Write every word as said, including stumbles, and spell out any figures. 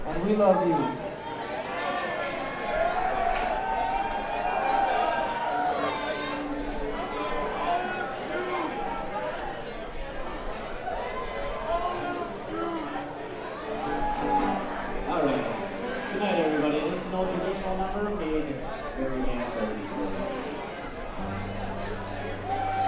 And we love you. Good night, everybody. This is an old traditional number made very dance ready for us.